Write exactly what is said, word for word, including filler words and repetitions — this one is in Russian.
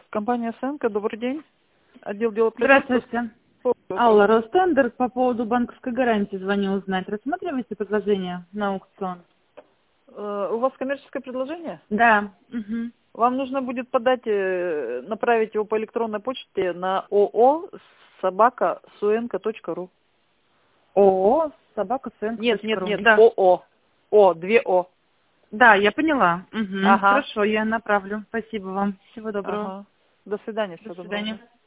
Компания Сенка, добрый день. Отдел дела производства. Здравствуйте. Алла, Ростендер, по поводу банковской гарантии звоню узнать. Рассматриваете предложение на аукцион? Э, У вас коммерческое предложение? Да. Угу. Вам нужно будет подать, э, направить его по электронной почте на ООО собака суенко точка ру. ООО собака Нет, нет, нет, да. ООО. О, две О. Да, я поняла. Угу. Ага. Хорошо, я направлю. Спасибо вам. Всего доброго. Ага. До свидания. До Всего доброго. свидания.